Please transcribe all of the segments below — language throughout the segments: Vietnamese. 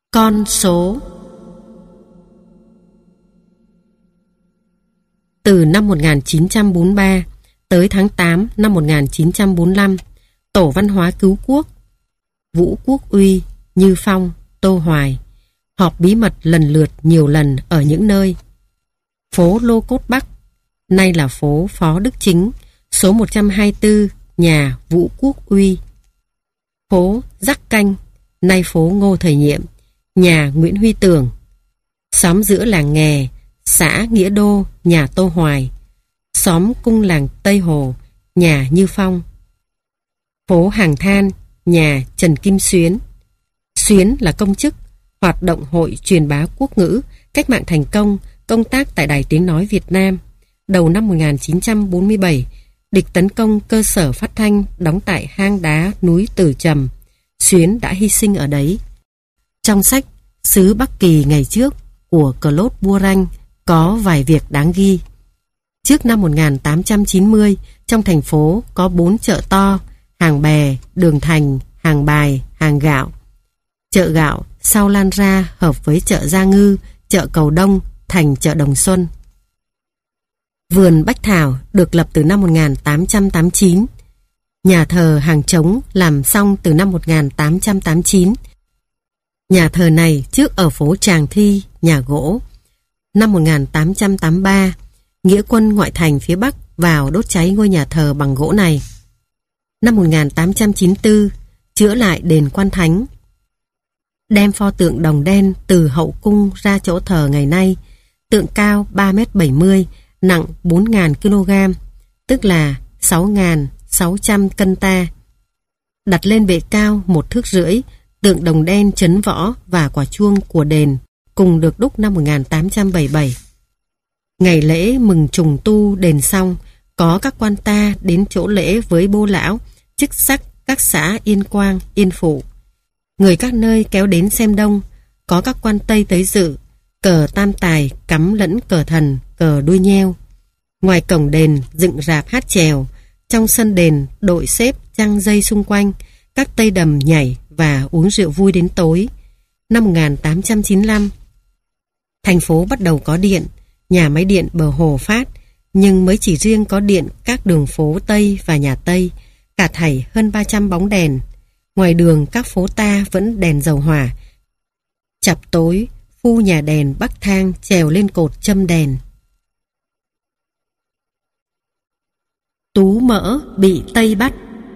Con số. Từ năm 1943 tới tháng 8 năm 1945, Tổ văn hóa cứu quốc Vũ Quốc Uy, Như Phong, Tô Hoài họp bí mật lần lượt nhiều lần ở những nơi: phố Lô Cốt Bắc, nay là phố Phó Đức Chính, số 124, nhà Vũ Quốc Uy; phố Giắc Canh, nay phố Ngô Thời Nhiệm, nhà Nguyễn Huy Tường; xóm giữa làng Nghè, xã Nghĩa Đô, nhà Tô Hoài; xóm Cung làng Tây Hồ, nhà Như Phong; phố Hàng Than, nhà Trần Kim Xuyến. Xuyến là công chức, hoạt động hội truyền bá quốc ngữ, cách mạng thành công, công tác tại Đài Tiếng Nói Việt Nam. Đầu năm 1947, địch tấn công cơ sở phát thanh đóng tại hang đá núi Từ Trầm. Xuyến đã hy sinh ở đấy. Trong sách Xứ Bắc Kỳ ngày trước của Claude Bouranh có vài việc đáng ghi. Trước năm 1890, trong thành phố có 4 chợ to: Hàng Bè, Đường Thành, Hàng Bài, Hàng Gạo. Chợ Gạo sau lan ra hợp với chợ Gia Ngư, chợ Cầu Đông thành chợ Đồng Xuân. Vườn Bách Thảo được lập từ năm 1889. Nhà thờ Hàng Trống làm xong từ năm 1889. Nhà thờ này trước ở phố Tràng Thi, nhà gỗ. Năm 1883, nghĩa quân ngoại thành phía Bắc vào đốt cháy ngôi nhà thờ bằng gỗ này. Năm 1894, chữa lại đền Quan Thánh, đem pho tượng đồng đen từ hậu cung ra chỗ thờ ngày nay. Tượng cao 3,70 m, nặng 4.000 kg, tức là 6.600 cân ta. Đặt lên bệ cao 1,5 thước, tượng đồng đen chấn võ và quả chuông của đền cùng được đúc năm 1877. Ngày lễ mừng trùng tu đền xong, có các quan ta đến chỗ lễ với bô lão, chức sắc các xã Yên Quang, Yên Phụ. Người các nơi kéo đến xem đông, có các quan Tây tới dự, cờ tam tài cắm lẫn cờ thần, cờ đuôi nheo. Ngoài cổng đền dựng rạp hát chèo, trong sân đền đội xếp trăng dây xung quanh, các tây đầm nhảy và uống rượu vui đến tối. Năm 1895, thành phố bắt đầu có điện, nhà máy điện bờ hồ phát, nhưng mới chỉ riêng có điện các đường phố Tây và nhà Tây, cả thảy hơn 300 bóng đèn. Ngoài đường các phố ta vẫn đèn dầu hỏa. Chập tối, phu nhà đèn bắc thang trèo lên cột châm đèn. Tú Mỡ bị Tây bắt.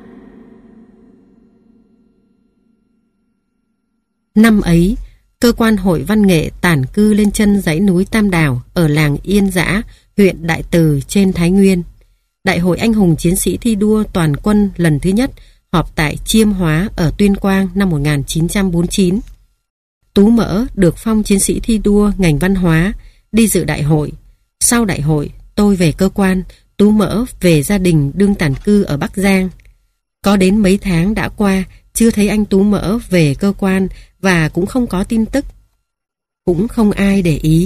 Năm ấy, cơ quan hội văn nghệ tản cư lên chân dãy núi Tam Đảo ở làng Yên Dã, huyện Đại Từ trên Thái Nguyên. Đại hội anh hùng chiến sĩ thi đua toàn quân lần thứ nhất họp tại Chiêm Hóa ở Tuyên Quang năm 1949. Tú Mỡ được phong chiến sĩ thi đua ngành văn hóa, đi dự đại hội. Sau đại hội, tôi về cơ quan, Tú Mỡ về gia đình đương tản cư ở Bắc Giang. Có đến mấy tháng đã qua, chưa thấy anh Tú Mỡ về cơ quan và cũng không có tin tức. Cũng không ai để ý.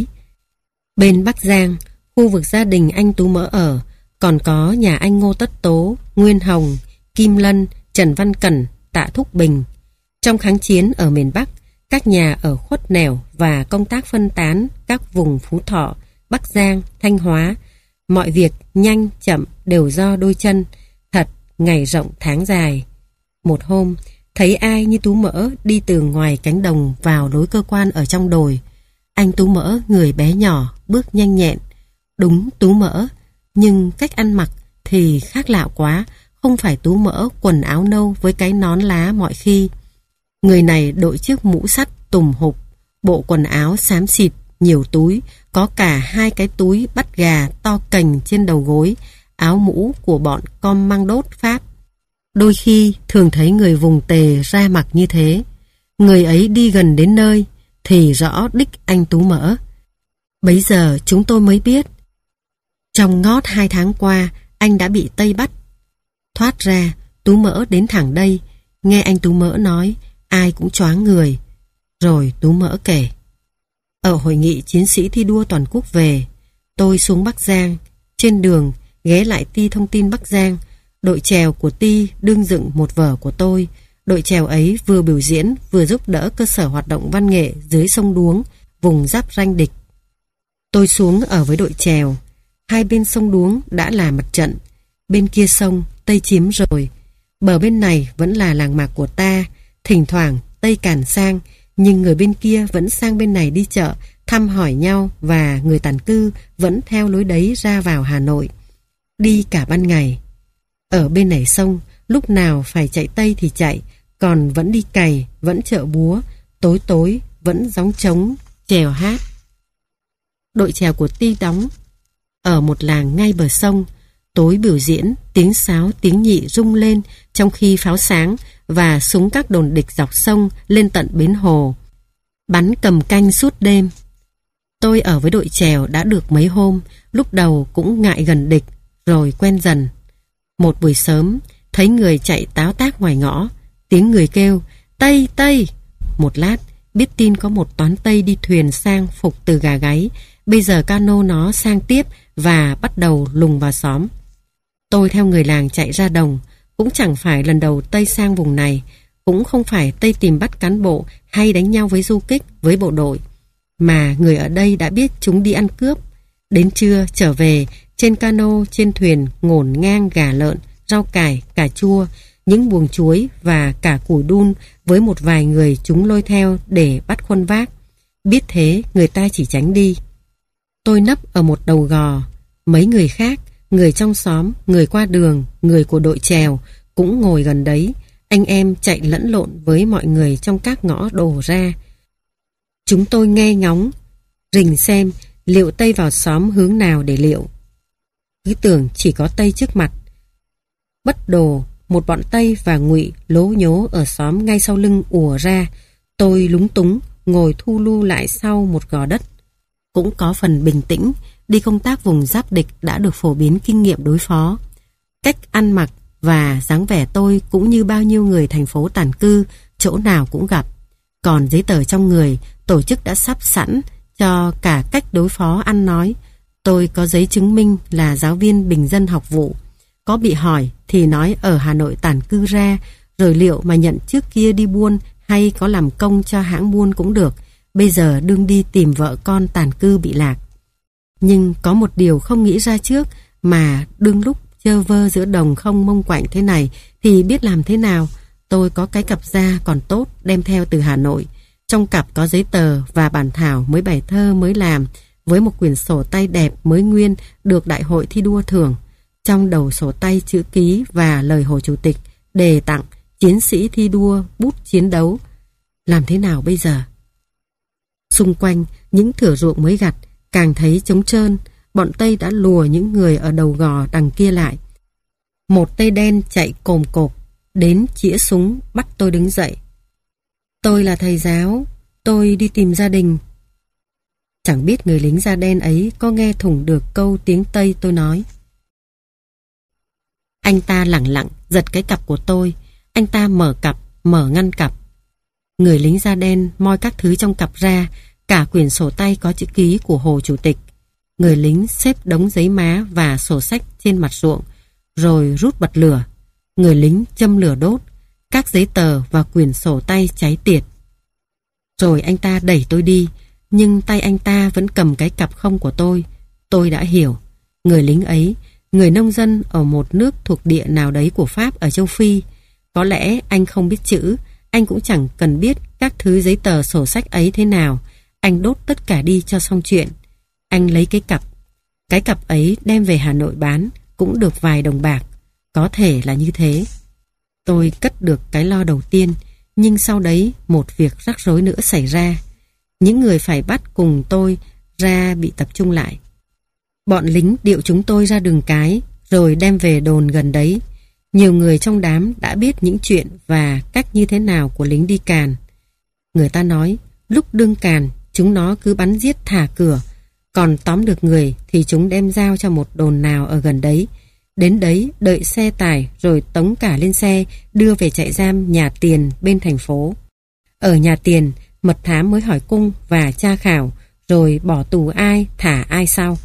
Bên Bắc Giang, khu vực gia đình anh Tú Mỡ ở, còn có nhà anh Ngô Tất Tố, Nguyên Hồng, Kim Lân, Trần Văn Cẩn, Tạ Thúc Bình. Trong kháng chiến ở miền Bắc, các nhà ở khuất nẻo và công tác phân tán các vùng Phú Thọ, Bắc Giang, Thanh Hóa. Mọi việc nhanh chậm đều do đôi chân. Thật, ngày rộng tháng dài. Một hôm, thấy ai như Tú Mỡ đi từ ngoài cánh đồng vào đối cơ quan ở trong đồi. Anh Tú Mỡ người bé nhỏ, bước nhanh nhẹn. Đúng Tú Mỡ, nhưng cách ăn mặc thì khác lạ quá. Không phải Tú Mỡ quần áo nâu với cái nón lá mọi khi. Người này đội chiếc mũ sắt tùm hụp, bộ quần áo xám xịt, nhiều túi, có cả 2 cái túi bắt gà to cành trên đầu gối, áo mũ của bọn com mang đốt Pháp. Đôi khi thường thấy người vùng Tề ra mặc như thế. Người ấy đi gần đến nơi thì rõ đích anh Tú Mỡ. Bấy giờ chúng tôi mới biết, trong ngót 2 tháng qua anh đã bị Tây bắt. Thoát ra, Tú Mỡ đến thẳng đây, nghe anh Tú Mỡ nói, ai cũng choáng người. Rồi Tú Mỡ kể: ở hội nghị chiến sĩ thi đua toàn quốc về, tôi xuống Bắc Giang. Trên đường ghé lại ty thông tin Bắc Giang. Đội chèo của ty đương dựng một vở của tôi, Đội chèo ấy vừa biểu diễn vừa giúp đỡ cơ sở hoạt động văn nghệ dưới sông Đuống, vùng giáp ranh địch. Tôi xuống ở với đội chèo. Hai bên sông Đuống đã là mặt trận. Bên kia sông, Tây chiếm rồi. Bờ bên này vẫn là làng mạc của ta. Thỉnh thoảng Tây càn sang, nhưng người bên kia vẫn sang bên này đi chợ, thăm hỏi nhau, và người tản cư vẫn theo lối đấy ra vào Hà Nội. Đi cả ban ngày. Ở bên này sông, lúc nào phải chạy Tây thì chạy, còn vẫn đi cày, vẫn chợ búa, tối tối vẫn gióng trống, chèo hát. Đội chèo của Ti đóng ở một làng ngay bờ sông. Tối biểu diễn, tiếng sáo tiếng nhị rung lên trong khi pháo sáng và súng các đồn địch dọc sông lên tận bến hồ, bắn cầm canh suốt đêm. Tôi ở với đội chèo đã được mấy hôm, lúc đầu cũng ngại gần địch, rồi quen dần. Một buổi sớm, thấy người chạy táo tác ngoài ngõ, tiếng người kêu Tây, Tây. Một lát, biết tin có một toán Tây đi thuyền sang phục từ Gà Gáy. Bây giờ cano nó sang tiếp và bắt đầu lùng vào xóm. Tôi theo người làng chạy ra đồng. Cũng chẳng phải lần đầu Tây sang vùng này, cũng không phải Tây tìm bắt cán bộ hay đánh nhau với du kích, với bộ đội, mà người ở đây đã biết chúng đi ăn cướp. Đến trưa trở về, trên cano, trên thuyền ngổn ngang gà lợn, rau cải, cà chua, những buồng chuối và cả củ đun, với một vài người chúng lôi theo để bắt khuân vác. Biết thế, người ta chỉ tránh đi. Tôi nấp ở một đầu gò. Mấy người khác, người trong xóm, người qua đường, người của đội chèo cũng ngồi gần đấy. Anh em chạy lẫn lộn với mọi người trong các ngõ đổ ra. Chúng tôi nghe ngóng, rình xem liệu Tây vào xóm hướng nào để liệu. Cứ tưởng chỉ có Tây trước mặt. Bất đồ, một bọn Tây và Ngụy lố nhố ở xóm ngay sau lưng ùa ra. Tôi lúng túng, ngồi thu lu lại sau một gò đất. Cũng có phần bình tĩnh, đi công tác vùng giáp địch đã được phổ biến kinh nghiệm đối phó. Cách ăn mặc và dáng vẻ tôi cũng như bao nhiêu người thành phố tản cư, chỗ nào cũng gặp. Còn giấy tờ trong người, tổ chức đã sắp sẵn cho cả cách đối phó ăn nói. Tôi có giấy chứng minh là giáo viên bình dân học vụ. Có bị hỏi thì nói ở Hà Nội tản cư ra, rồi liệu mà nhận trước kia đi buôn hay có làm công cho hãng buôn cũng được. Bây giờ đương đi tìm vợ con tản cư bị lạc. Nhưng có một điều không nghĩ ra trước, mà đương lúc chơ vơ giữa đồng không mông quạnh thế này thì biết làm thế nào. Tôi có cái cặp da còn tốt đem theo từ Hà Nội. Trong cặp có giấy tờ và bản thảo mấy bài thơ mới làm, với một quyển sổ tay đẹp mới nguyên được đại hội thi đua thưởng. Trong đầu sổ tay chữ ký và lời Hồ Chủ tịch đề tặng chiến sĩ thi đua bút chiến đấu. Làm thế nào bây giờ? Xung quanh những thửa ruộng mới gặt càng thấy trống trơn. Bọn Tây đã lùa những người ở đầu gò đằng kia lại. Một Tây đen chạy cồm cộp đến chĩa súng bắt tôi đứng dậy. Tôi là thầy giáo, tôi đi tìm gia đình. Chẳng biết người lính da đen ấy có nghe thủng được câu tiếng Tây tôi nói. Anh ta lẳng lặng giật cái cặp của tôi. Anh ta mở cặp, mở ngăn cặp. Người lính da đen moi các thứ trong cặp ra, cả quyển sổ tay có chữ ký của Hồ Chủ tịch. Người lính xếp đống giấy má và sổ sách trên mặt ruộng, rồi rút bật lửa. Người lính châm lửa đốt, các giấy tờ và quyển sổ tay cháy tiệt. Rồi anh ta đẩy tôi đi, nhưng tay anh ta vẫn cầm cái cặp không của tôi. Tôi đã hiểu, người lính ấy, người nông dân ở một nước thuộc địa nào đấy của Pháp ở châu Phi. Có lẽ anh không biết chữ, anh cũng chẳng cần biết các thứ giấy tờ sổ sách ấy thế nào. Anh đốt tất cả đi cho xong chuyện. Anh lấy cái cặp ấy đem về Hà Nội bán, cũng được vài đồng bạc. Có thể là như thế. Tôi cất được cái lo đầu tiên, nhưng sau đấy một việc rắc rối nữa xảy ra. Những người phải bắt cùng tôi ra bị tập trung lại. Bọn lính điệu chúng tôi ra đường cái, rồi đem về đồn gần đấy. Nhiều người trong đám đã biết những chuyện và cách như thế nào của lính đi càn. Người ta nói, lúc đương càn, chúng nó cứ bắn giết thả cửa, còn tóm được người thì chúng đem giao cho một đồn nào ở gần đấy. Đến đấy đợi xe tải rồi tống cả lên xe đưa về trại giam Nhà Tiền bên thành phố. Ở Nhà Tiền, mật thám mới hỏi cung và tra khảo, rồi bỏ tù ai thả ai sau.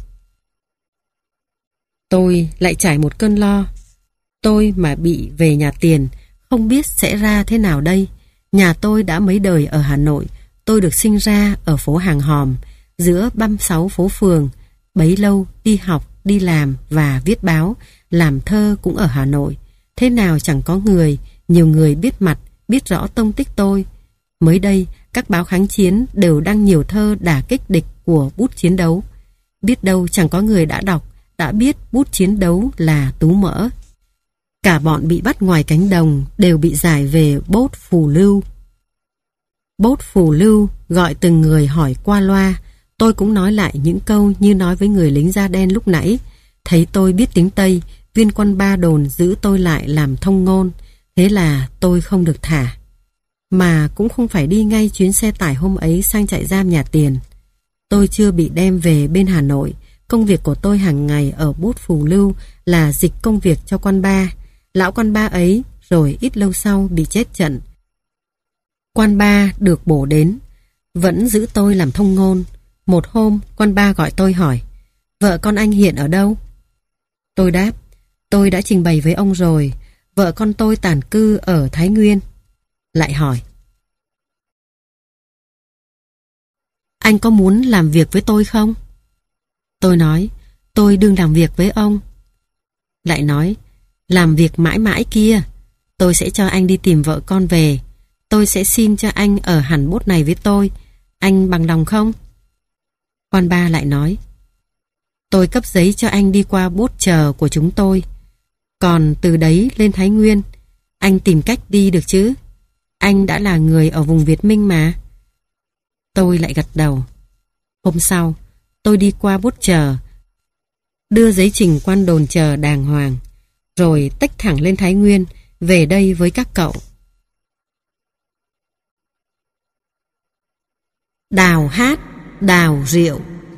Tôi lại trải một cơn lo. Tôi mà bị về Nhà Tiền, Không biết sẽ ra thế nào đây. Nhà tôi đã mấy đời ở Hà Nội. Tôi được sinh ra ở phố Hàng Hòm, giữa 36 phố phường. Bấy lâu đi học, đi làm và viết báo, làm thơ cũng ở Hà Nội. Thế nào chẳng có người, nhiều người biết mặt, biết rõ tông tích tôi. Mới đây, các báo kháng chiến đều đăng nhiều thơ đả kích địch của bút chiến đấu. Biết đâu chẳng có người đã đọc, đã biết bút chiến đấu là Tú Mỡ. Cả bọn bị bắt ngoài cánh đồng đều bị giải về Bốt Phù Lưu. Bốt Phù Lưu gọi từng người hỏi qua loa. Tôi cũng nói lại những câu như nói với người lính da đen lúc nãy. Thấy tôi biết tiếng Tây, viên quan ba đồn giữ tôi lại làm thông ngôn. Thế là tôi không được thả. Mà cũng không phải đi ngay chuyến xe tải hôm ấy sang trại giam Nhà Tiền. Tôi chưa bị đem về bên Hà Nội. Công việc của tôi hàng ngày ở Bốt Phù Lưu là dịch công việc cho quan ba. Lão quan ba ấy rồi ít lâu sau bị chết trận. Quan ba được bổ đến, vẫn giữ tôi làm thông ngôn. Một hôm quan ba gọi tôi hỏi: vợ con anh hiện ở đâu? Tôi đáp: tôi đã trình bày với ông rồi, vợ con tôi tản cư ở Thái Nguyên. Lại hỏi: anh có muốn làm việc với tôi không? Tôi nói: tôi đương làm việc với ông. Lại nói: làm việc mãi mãi kia, tôi sẽ cho anh đi tìm vợ con về. Tôi sẽ xin cho anh ở hẳn Bốt này với tôi. Anh bằng lòng không? Quan ba lại nói: tôi cấp giấy cho anh đi qua Bốt chờ của chúng tôi. Còn từ đấy lên Thái Nguyên, anh tìm cách đi được chứ? Anh đã là người ở vùng Việt Minh mà. Tôi lại gật đầu. Hôm sau, tôi đi qua Bốt chờ, đưa giấy trình quan đồn chờ đàng hoàng, rồi tách thẳng lên Thái Nguyên, về đây với các cậu. Đào hát, đào rượu.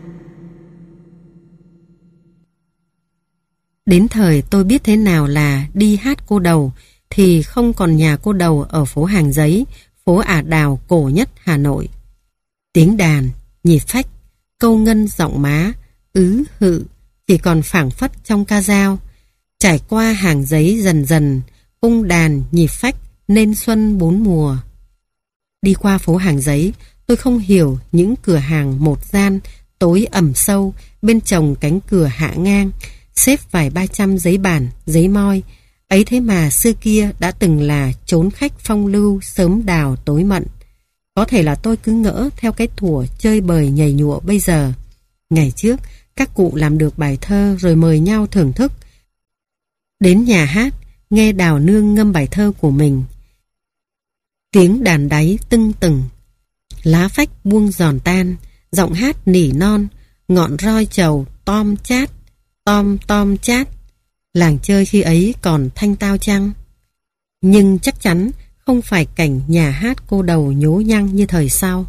Đến thời tôi biết thế nào là đi hát cô đầu, thì không còn nhà cô đầu ở phố Hàng Giấy, phố Ả Đào cổ nhất Hà Nội. Tiếng đàn, nhịp phách, câu ngân giọng má, hự, chỉ còn phảng phất trong ca dao. Trải qua Hàng Giấy dần dần, cung đàn, nhịp phách, nên xuân bốn mùa. Đi qua phố Hàng Giấy, tôi không hiểu những cửa hàng một gian, tối ẩm sâu, bên trồng cánh cửa hạ ngang, xếp vài 300 giấy bản, giấy moi. Ấy thế mà xưa kia đã từng là chốn khách phong lưu, sớm đào tối mận. Có thể là tôi cứ ngỡ theo cái thủa chơi bời nhảy nhụa bây giờ. Ngày trước, các cụ làm được bài thơ rồi mời nhau thưởng thức. Đến nhà hát, nghe Đào Nương ngâm bài thơ của mình. Tiếng đàn đáy tưng từng, lá phách buông giòn tan, giọng hát nỉ non, ngọn roi trầu tom chát, tom chát. Làng chơi khi ấy còn thanh tao chăng? Nhưng chắc chắn không phải cảnh nhà hát cô đầu nhố nhăng như thời sau.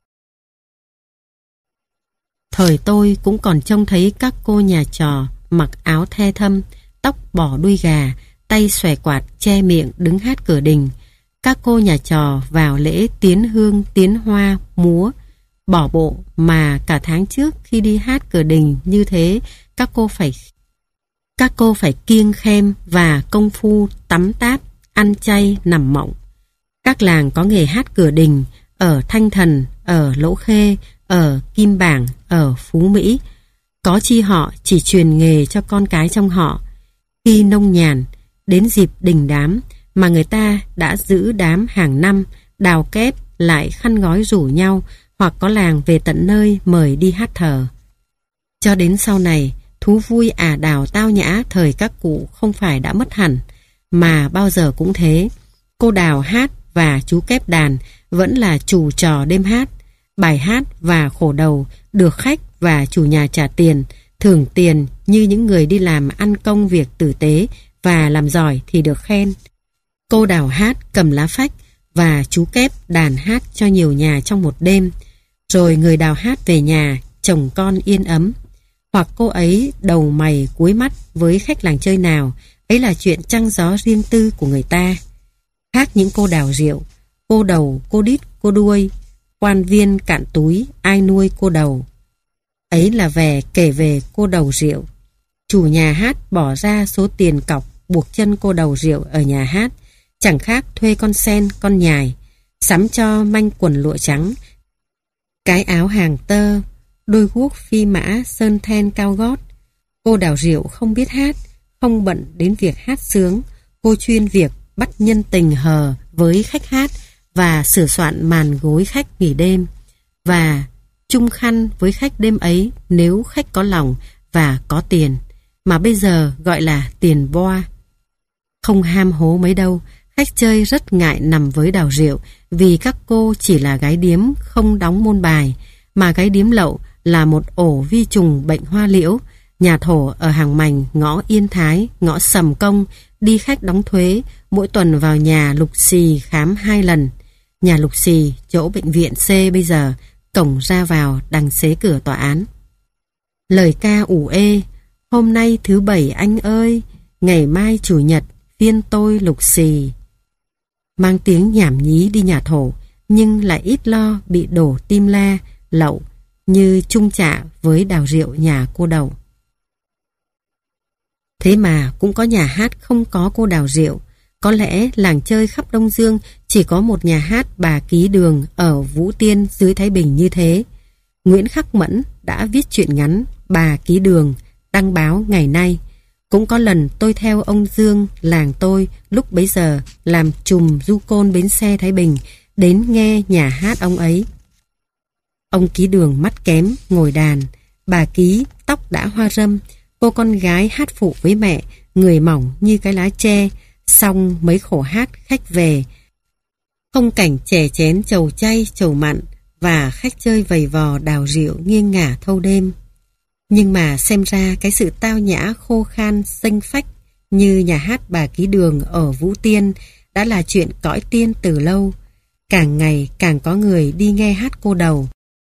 Thời tôi cũng còn trông thấy các cô nhà trò mặc áo the thâm, tóc bỏ đuôi gà, tay xòe quạt che miệng đứng hát cửa đình. Các cô nhà trò vào lễ tiến hương, tiến hoa, múa, bỏ bộ mà cả tháng trước khi đi hát cửa đình như thế, các cô phải kiêng khem và công phu tắm táp, ăn chay, nằm mộng. Các làng có nghề hát cửa đình ở Thanh Thần, ở Lỗ Khê, ở Kim Bảng, ở Phú Mỹ. Có chi họ chỉ truyền nghề cho con cái trong họ. Khi nông nhàn, đến dịp đình đám mà người ta đã giữ đám hàng năm, đào kép lại khăn gói rủ nhau, hoặc có làng về tận nơi mời đi hát thờ. Cho đến sau này, thú vui ả đào tao nhã thời các cụ không phải đã mất hẳn, mà bao giờ cũng thế. Cô đào hát và chú kép đàn vẫn là chủ trò đêm hát. Bài hát và khổ đầu được khách và chủ nhà trả tiền, thưởng tiền như những người đi làm ăn công việc tử tế và làm giỏi thì được khen. Cô đào hát cầm lá phách và chú kép đàn hát cho nhiều nhà trong một đêm. Rồi người đào hát về nhà, chồng con yên ấm. Hoặc cô ấy đầu mày cuối mắt với khách làng chơi nào, ấy là chuyện trăng gió riêng tư của người ta. Khác những cô đào rượu, cô đầu, cô đít, cô đuôi, quan viên cạn túi, ai nuôi cô đầu. Ấy là kể về cô đầu rượu. Chủ nhà hát bỏ ra số tiền cọc buộc chân cô đầu rượu ở nhà hát. Chẳng khác thuê con sen, con nhài, sắm cho manh quần lụa trắng, cái áo hàng tơ, đôi guốc phi mã sơn then cao gót. Cô Đào Diệu không biết hát, không bận đến việc hát sướng. Cô chuyên việc bắt nhân tình hờ với khách hát và sửa soạn màn gối khách nghỉ đêm, và chung khăn với khách đêm ấy nếu khách có lòng và có tiền, mà bây giờ gọi là tiền boa. Không ham hố mấy đâu, khách chơi rất ngại nằm với Đào Diệu vì các cô chỉ là gái điếm không đóng môn bài, mà gái điếm lậu là một ổ vi trùng bệnh hoa liễu. Nhà thổ ở Hàng Mành, ngõ Yên Thái, ngõ Sầm Công, đi khách đóng thuế, mỗi tuần vào nhà Lục Xì khám 2 lần. Nhà Lục Xì, chỗ bệnh viện C bây giờ, cổng ra vào đằng xế cửa tòa án. Lời ca ủ ê: hôm nay thứ Bảy anh ơi, ngày mai Chủ nhật, phiên tôi Lục Xì. Mang tiếng nhảm nhí đi nhà thổ, nhưng lại ít lo bị đổ tim la, lậu, như chung chạ với Đào Diệu nhà cô Đầu. Thế mà cũng có nhà hát không có cô Đào Diệu. Có lẽ làng chơi khắp Đông Dương chỉ có một nhà hát Bà Ký Đường ở Vũ Tiên dưới Thái Bình như thế. Nguyễn Khắc Mẫn đã viết truyện ngắn Bà Ký Đường, đăng báo ngày nay. Cũng có lần tôi theo ông Dương, làng tôi, lúc bấy giờ làm trùm du côn bến xe Thái Bình, đến nghe nhà hát ông ấy. Ông Ký Đường mắt kém, ngồi đàn. Bà Ký tóc đã hoa râm. Cô con gái hát phụ với mẹ, người mỏng như cái lá tre. Xong mấy khổ hát khách về, không cảnh chè chén chầu chay chầu mặn, và khách chơi vầy vò Đào Diệu nghiêng ngả thâu đêm. Nhưng mà xem ra cái sự tao nhã khô khan xanh phách như nhà hát Bà Ký Đường ở Vũ Tiên đã là chuyện cõi tiên từ lâu. Càng ngày càng có người đi nghe hát cô Đầu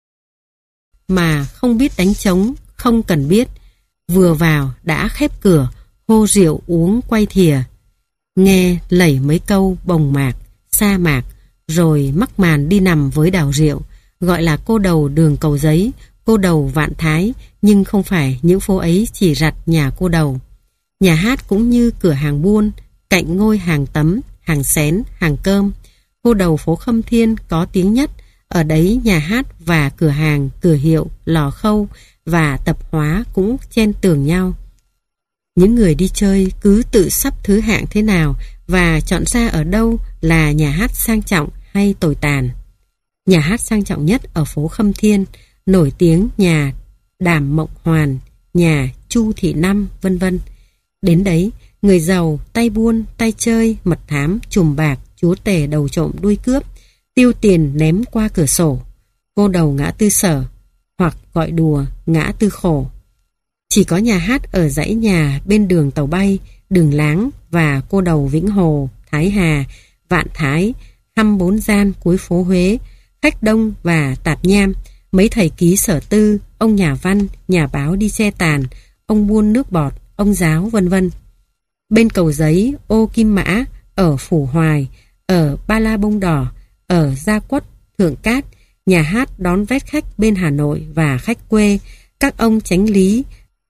mà không biết đánh trống, không cần biết, vừa vào đã khép cửa, hô rượu uống quay thìa, nghe lẩy mấy câu bồng mạc, sa mạc, rồi mắc màn đi nằm với Đào Diệu, gọi là cô Đầu đường Cầu Giấy, cô Đầu Vạn Thái, nhưng không phải những phố ấy chỉ rặt nhà cô Đầu. Nhà hát cũng như cửa hàng buôn, cạnh ngôi hàng tấm, hàng xén, hàng cơm. Cô Đầu phố Khâm Thiên có tiếng nhất, ở đấy nhà hát và cửa hàng, cửa hiệu, lò khâu và tập hóa cũng chen tường nhau. Những người đi chơi cứ tự sắp thứ hạng thế nào và chọn ra ở đâu là nhà hát sang trọng hay tồi tàn. Nhà hát sang trọng nhất ở phố Khâm Thiên, nổi tiếng nhà Đàm Mộng Hoàn, nhà Chu Thị Năm, vân vân. Đến đấy, người giàu, tay buôn, tay chơi, mật thám, trùm bạc, chúa tể đầu trộm đuôi cướp, tiêu tiền ném qua cửa sổ. Cô Đầu ngã tư Sở, hoặc gọi đùa ngã tư Khổ. Chỉ có nhà hát ở dãy nhà bên đường tàu bay, đường Láng và cô Đầu Vĩnh Hồ, Thái Hà, Vạn Thái, 24 gian cuối phố Huế, khách đông và tạp nham, mấy thầy ký sở tư, ông nhà văn, nhà báo đi xe tàn, ông buôn nước bọt, ông giáo, vân vân. Bên Cầu Giấy, ô Kim Mã, ở Phủ Hoài, ở Ba La Bông Đỏ, ở Gia Quất, Thượng Cát, nhà hát đón vét khách bên Hà Nội và khách quê, các ông chánh lý,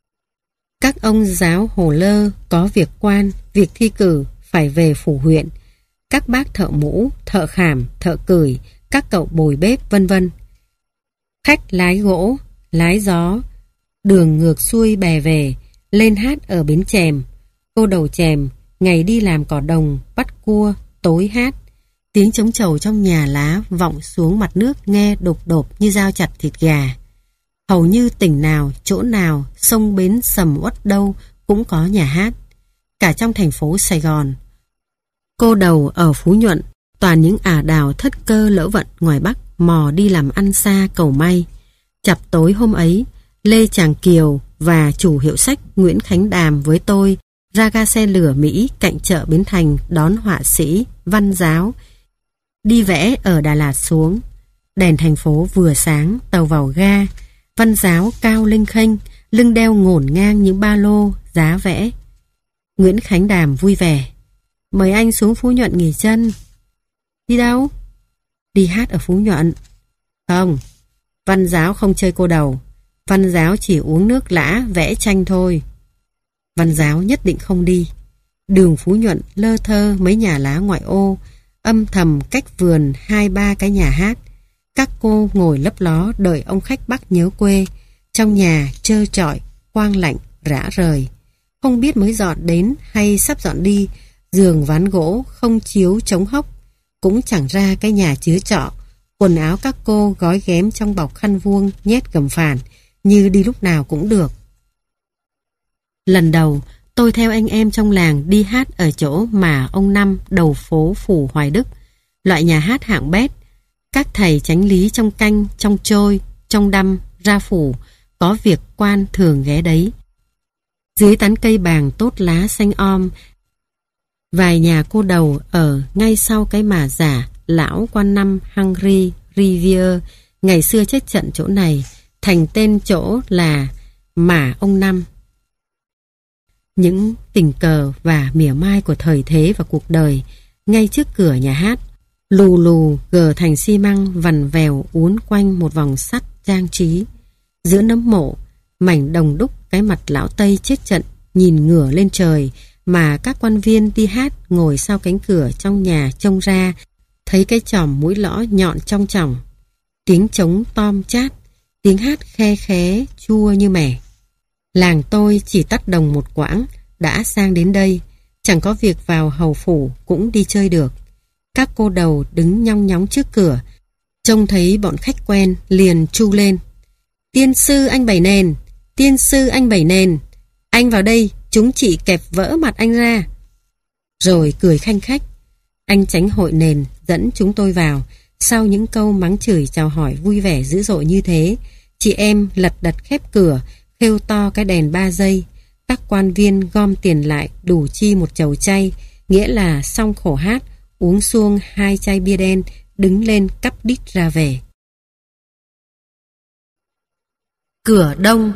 các ông giáo hồ lơ có việc quan, việc thi cử phải về phủ huyện, các bác thợ mũ, thợ khảm, thợ cửi, các cậu bồi bếp, vân vân. Khách lái gỗ, lái gió, đường ngược xuôi bè về, lên hát ở bến Chèm. Cô Đầu chèm, ngày đi làm cỏ đồng, bắt cua, tối hát. Tiếng trống trầu trong nhà lá vọng xuống mặt nước nghe đột đột như dao chặt thịt gà. Hầu như tỉnh nào, chỗ nào, sông bến sầm uất đâu cũng có nhà hát. Cả trong thành phố Sài Gòn. Cô Đầu ở Phú Nhuận, toàn những ả đào thất cơ lỡ vận ngoài Bắc mò đi làm ăn xa cầu may. Chập tối hôm ấy, Lê Tràng Kiều và chủ hiệu sách Nguyễn Khánh Đàm với tôi ra ga xe lửa Mỹ cạnh chợ Bến Thành đón họa sĩ Văn Giáo đi vẽ ở Đà Lạt xuống. Đèn thành phố vừa sáng, tàu vào ga. Văn Giáo cao lênh khênh, lưng đeo ngổn ngang những ba lô, giá vẽ. Nguyễn Khánh Đàm vui vẻ: mời anh xuống Phú Nhuận nghỉ chân. Đi đâu? Đi hát ở Phú Nhuận. Không, Văn Giáo không chơi cô Đầu. Văn Giáo chỉ uống nước lã, vẽ tranh thôi. Văn Giáo nhất định không đi. Đường Phú Nhuận lơ thơ mấy nhà lá ngoại ô, âm thầm cách vườn 2-3 cái nhà hát. Các cô ngồi lấp ló đợi ông khách Bắc nhớ quê. Trong nhà trơ trọi, quang lạnh, rã rời. Không biết mới dọn đến hay sắp dọn đi, giường ván gỗ không chiếu chống hốc, cũng chẳng ra cái nhà chứa trọ. Quần áo các cô gói ghém trong bọc khăn vuông nhét gầm phản, như đi lúc nào cũng được. Lần đầu, tôi theo anh em trong làng đi hát ở chỗ mà ông Năm đầu phố Phủ Hoài Đức, loại nhà hát hạng bét. Các thầy chánh lý trong canh, trong trôi, trong đăm, ra phủ, có việc quan thường ghé đấy. Dưới tán cây bàng tốt lá xanh om, vài nhà cô đầu ở ngay sau cái mà giả lão quan năm Henry Riviere ngày xưa chết trận chỗ này, thành tên chỗ là mà ông Năm. Những tình cờ và mỉa mai của thời thế và cuộc đời ngay trước cửa nhà hát, lù lù gờ thành xi măng vằn vèo uốn quanh một vòng sắt trang trí. Giữa nấm mộ, mảnh đồng đúc cái mặt lão Tây chết trận nhìn ngửa lên trời, mà các quan viên đi hát ngồi sau cánh cửa trong nhà trông ra, thấy cái chòm mũi lõ nhọn trong tròng. Tiếng trống tom chát, tiếng hát khe khé chua như mẻ. Làng tôi chỉ tắt đồng một quãng, đã sang đến đây, chẳng có việc vào hầu phủ cũng đi chơi được. Các cô đầu đứng nhong nhóng trước cửa, trông thấy bọn khách quen liền chu lên: "Tiên sư anh Bảy Nền, tiên sư anh Bảy Nền, anh vào đây, chúng chị kẹp vỡ mặt anh ra." Rồi cười khanh khách. Anh Chánh hội Nền dẫn chúng tôi vào. Sau những câu mắng chửi chào hỏi vui vẻ dữ dội như thế, chị em lật đật khép cửa, khêu to cái đèn 3 giây. Các quan viên gom tiền lại đủ chi một chầu chay, nghĩa là xong khổ hát, uống xuông 2 chai bia đen, đứng lên cắp đít ra về. Cửa Đông.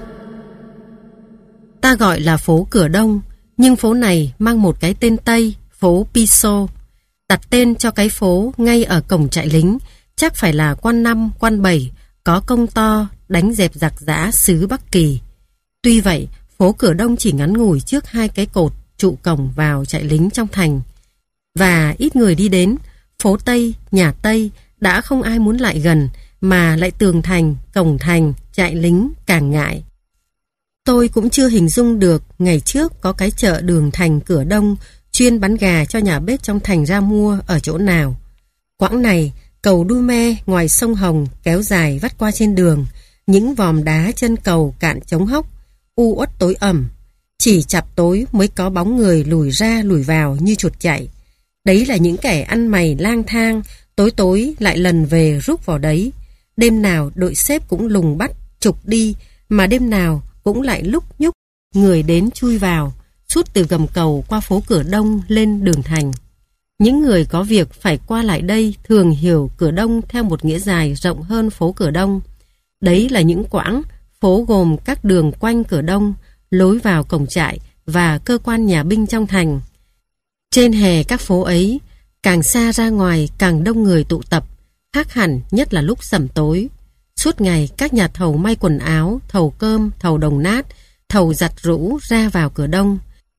Ta gọi là phố Cửa Đông, nhưng phố này mang một cái tên Tây, phố Piso. Đặt tên cho cái phố ngay ở cổng trại lính, chắc phải là quan Năm, quan Bảy, có công to, đánh dẹp giặc giã xứ Bắc Kỳ. Tuy vậy, phố Cửa Đông chỉ ngắn ngủi trước 2 cái cột trụ cổng vào trại lính trong thành. Và ít người đi đến, phố Tây, nhà Tây đã không ai muốn lại gần, mà lại tường thành, cổng thành, trại lính càng ngại. Tôi cũng chưa hình dung được ngày trước có cái chợ đường thành Cửa Đông chuyên bán gà cho nhà bếp trong thành ra mua ở chỗ nào. Quãng này, cầu Đu Me ngoài sông Hồng kéo dài vắt qua trên đường, những vòm đá chân cầu cạn trống hốc, u uất tối ẩm. Chỉ chập tối mới có bóng người lùi ra lùi vào như chuột chạy. Đấy là những kẻ ăn mày lang thang, tối tối lại lần về rúc vào đấy. Đêm nào đội xếp cũng lùng bắt, trục đi, mà đêm nào cũng lại lúc nhúc, người đến chui vào, suốt từ gầm cầu qua phố Cửa Đông lên đường thành. Những người có việc phải qua lại đây thường hiểu Cửa Đông theo một nghĩa dài rộng hơn phố Cửa Đông. Đấy là những quãng phố gồm các đường quanh Cửa Đông, lối vào cổng trại và cơ quan nhà binh trong thành. Trên hè các phố ấy, càng xa ra ngoài càng đông người tụ tập, khác hẳn nhất là lúc sẩm tối. Suốt ngày các nhà thầu may quần áo, thầu cơm, thầu đồng nát, thầu giặt rũ ra vào Cửa Đông.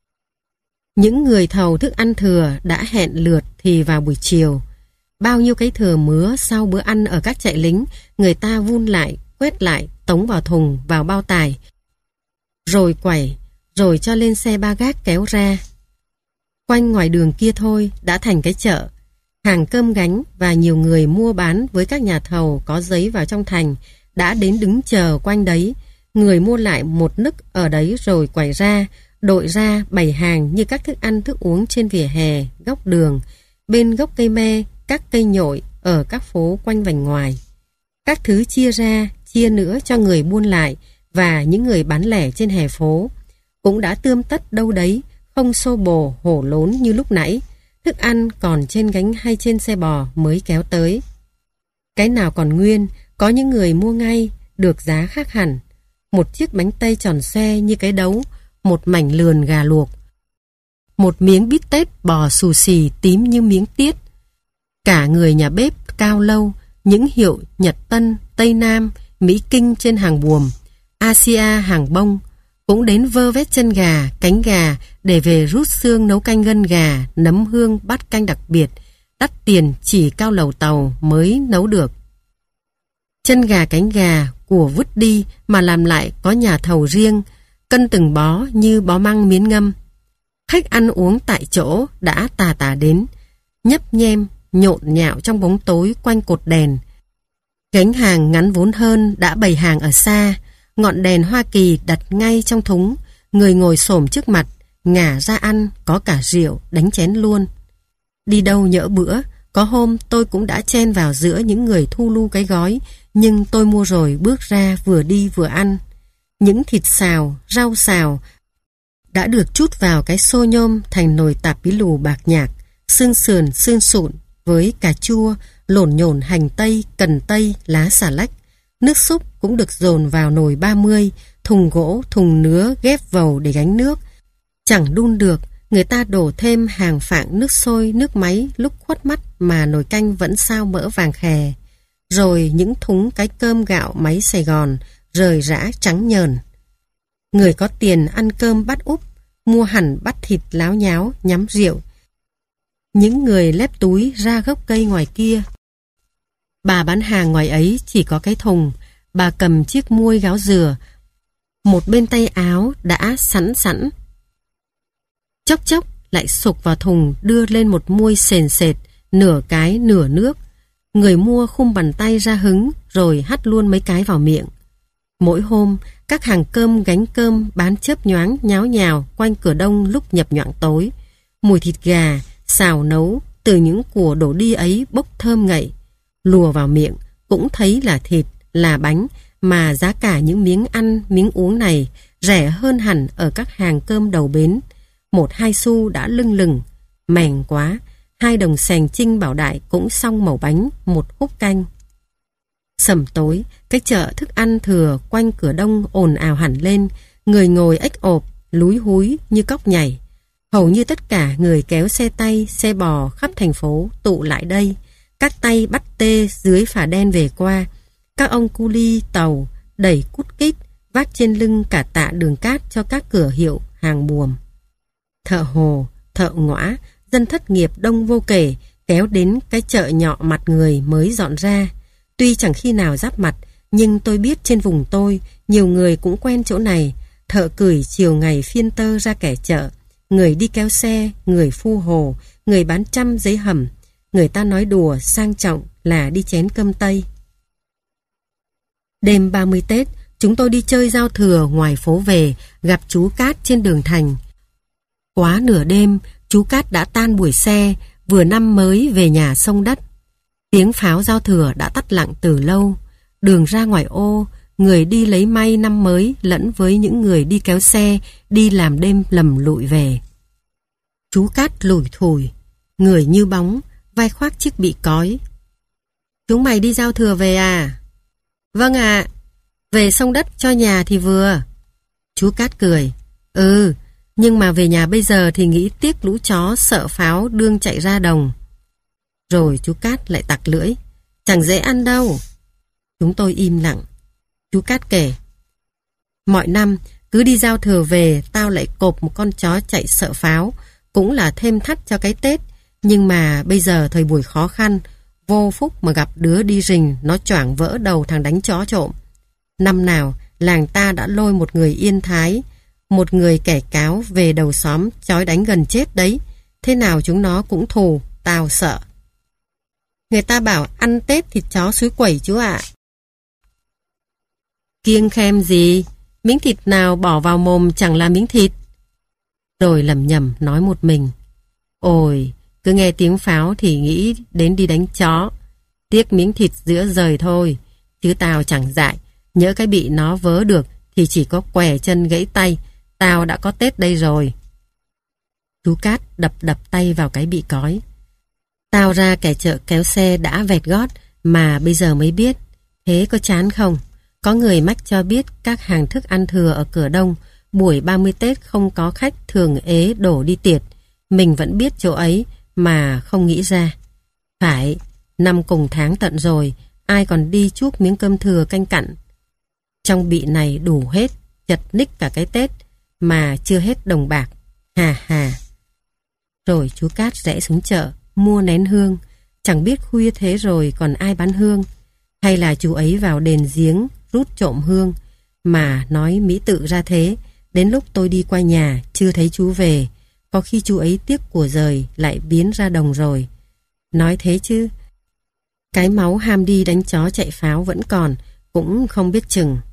Những người thầu thức ăn thừa đã hẹn lượt thì vào buổi chiều. Bao nhiêu cái thừa mứa sau bữa ăn ở các trại lính, người ta vun lại, quét lại, tống vào thùng, vào bao tải, rồi quẩy, rồi cho lên xe ba gác kéo ra. Quanh ngoài đường kia thôi đã thành cái chợ. Hàng cơm gánh và nhiều người mua bán với các nhà thầu có giấy vào trong thành đã đến đứng chờ quanh đấy. Người mua lại một nức ở đấy rồi quẩy ra, đội ra bày hàng như các thức ăn thức uống trên vỉa hè, góc đường, bên gốc cây me, các cây nhội ở các phố quanh vành ngoài. Các thứ chia ra, chia nữa cho người buôn lại và những người bán lẻ trên hè phố. Cũng đã tươm tất đâu đấy, không xô bồ hổ lốn như lúc nãy. Thức ăn còn trên gánh hay trên xe bò mới kéo tới. Cái nào còn nguyên, có những người mua ngay, được giá khác hẳn. Một chiếc bánh tây tròn xoe như cái đấu, một mảnh lườn gà luộc, một miếng bít tết bò xù xì tím như miếng tiết. Cả người nhà bếp cao lâu, những hiệu Nhật Tân, Tây Nam, Mỹ Kinh trên hàng buồm, Asia hàng bông, cũng đến vơ vét chân gà, cánh gà để về rút xương nấu canh gân gà, nấm hương bát canh đặc biệt, đắt tiền chỉ cao lầu tàu mới nấu được. Chân gà cánh gà của vứt đi mà làm lại có nhà thầu riêng, cân từng bó như bó măng miến ngâm. Khách ăn uống tại chỗ đã tà tà đến, nhấp nhem, nhộn nhạo trong bóng tối quanh cột đèn. Gánh hàng ngắn vốn hơn đã bày hàng ở xa, ngọn đèn Hoa Kỳ đặt ngay trong thúng, người ngồi xổm trước mặt, ngả ra ăn, có cả rượu, đánh chén luôn. Đi đâu nhỡ bữa, có hôm tôi cũng đã chen vào giữa những người thu lu cái gói, nhưng tôi mua rồi bước ra vừa đi vừa ăn. Những thịt xào, rau xào đã được trút vào cái xô nhôm thành nồi tạp bí lù bạc nhạc, xương sườn, xương sụn với cà chua, lổn nhổn hành tây, cần tây, lá xà lách. Nước súp cũng được dồn vào nồi 30, thùng gỗ, thùng nứa ghép vầu để gánh nước. Chẳng đun được, người ta đổ thêm hàng phạng nước sôi, nước máy lúc khuất mắt mà nồi canh vẫn sao mỡ vàng khè. Rồi những thúng cái cơm gạo máy Sài Gòn, rời rã trắng nhờn. Người có tiền ăn cơm bát úp, mua hẳn bát thịt láo nháo, nhắm rượu. Những người lép túi ra gốc cây ngoài kia. Bà bán hàng ngoài ấy chỉ có cái thùng, bà cầm chiếc muôi gáo dừa, một bên tay áo đã sẵn sẵn. Chốc chốc lại sục vào thùng đưa lên một muôi sền sệt, nửa cái nửa nước. Người mua khum bàn tay ra hứng rồi hắt luôn mấy cái vào miệng. Mỗi hôm, các hàng cơm gánh cơm bán chớp nhoáng nháo nhào quanh cửa đông lúc nhập nhoạng tối. Mùi thịt gà, xào nấu từ những của đổ đi ấy bốc thơm ngậy. Lùa vào miệng cũng thấy là thịt, là bánh, mà giá cả những miếng ăn, miếng uống này rẻ hơn hẳn ở các hàng cơm đầu bến. 1-2 xu đã lưng lừng, mèng quá, 2 đồng sèng Trinh Bảo Đại cũng xong mẩu bánh, 1 húp canh. Sầm tối, cái chợ thức ăn thừa quanh cửa đông ồn ào hẳn lên, người ngồi ếch ộp, lúi húi như cóc nhảy. Hầu như tất cả người kéo xe tay, xe bò khắp thành phố tụ lại đây. Các tay bắt tê dưới phà đen về qua. Các ông cu li tàu đẩy cút kít, vác trên lưng cả tạ đường cát cho các cửa hiệu hàng buồm. Thợ hồ, thợ ngõa, dân thất nghiệp đông vô kể kéo đến cái chợ nhỏ mặt người mới dọn ra. Tuy chẳng khi nào giáp mặt, nhưng tôi biết trên vùng tôi nhiều người cũng quen chỗ này. Thợ cửi chiều ngày phiên tơ ra kẻ chợ, người đi kéo xe, người phu hồ, người bán trăm giấy hầm. Người ta nói đùa sang trọng là đi chén cơm Tây. Đêm 30 Tết, chúng tôi đi chơi giao thừa ngoài phố về, gặp chú Cát trên đường thành. Quá nửa đêm, chú Cát đã tan buổi xe, vừa năm mới về nhà sông đất. Tiếng pháo giao thừa đã tắt lặng từ lâu. Đường ra ngoài ô, người đi lấy may năm mới lẫn với những người đi kéo xe, đi làm đêm lầm lụi về. Chú Cát lủi thủi, người như bóng, vai khoác chiếc bị cói. Chúng mày đi giao thừa về à? Vâng ạ, về sông đất cho nhà thì vừa. Chú Cát cười. Ừ, nhưng mà về nhà bây giờ thì nghĩ tiếc lũ chó sợ pháo đương chạy ra đồng. Rồi chú Cát lại tặc lưỡi. Chẳng dễ ăn đâu. Chúng tôi im lặng. Chú Cát kể. Mọi năm, cứ đi giao thừa về, tao lại cộp một con chó chạy sợ pháo, cũng là thêm thắt cho cái Tết. Nhưng mà bây giờ thời buổi khó khăn, vô phúc mà gặp đứa đi rình, nó choảng vỡ đầu thằng đánh chó trộm. Năm nào, làng ta đã lôi một người Yên Thái, một người kẻ cáo về đầu xóm chói đánh gần chết đấy. Thế nào chúng nó cũng thù, tao sợ. Người ta bảo ăn Tết thịt chó suối quẩy chú ạ. Kiêng khem gì, miếng thịt nào bỏ vào mồm chẳng là miếng thịt. Rồi lẩm nhẩm nói một mình. Ôi, cứ nghe tiếng pháo thì nghĩ đến đi đánh chó. Tiếc miếng thịt giữa rời thôi, chứ tao chẳng dại. Nhỡ cái bị nó vớ được thì chỉ có què chân gãy tay. Tao đã có Tết đây rồi. Chú Cát đập đập tay vào cái bị cói. Tao ra kẻ chợ kéo xe đã vẹt gót mà bây giờ mới biết. Thế có chán không? Có người mách cho biết các hàng thức ăn thừa ở cửa đông buổi 30 Tết không có khách thường ế đổ đi tiệt. Mình vẫn biết chỗ ấy mà không nghĩ ra. Phải, năm cùng tháng tận rồi, ai còn đi chuốc miếng cơm thừa canh cặn. Trong bị này đủ hết, chật ních cả cái Tết mà chưa hết đồng bạc. Hà hà. Rồi chú Cát rẽ xuống chợ, mua nén hương. Chẳng biết khuya thế rồi còn ai bán hương. Hay là chú ấy vào đền giếng rút trộm hương. Mà nói mỹ tự ra thế. Đến lúc tôi đi qua nhà chưa thấy chú về. Có khi chú ấy tiếc của rời lại biến ra đồng rồi. Nói thế chứ cái máu ham đi đánh chó chạy pháo vẫn còn, cũng không biết chừng.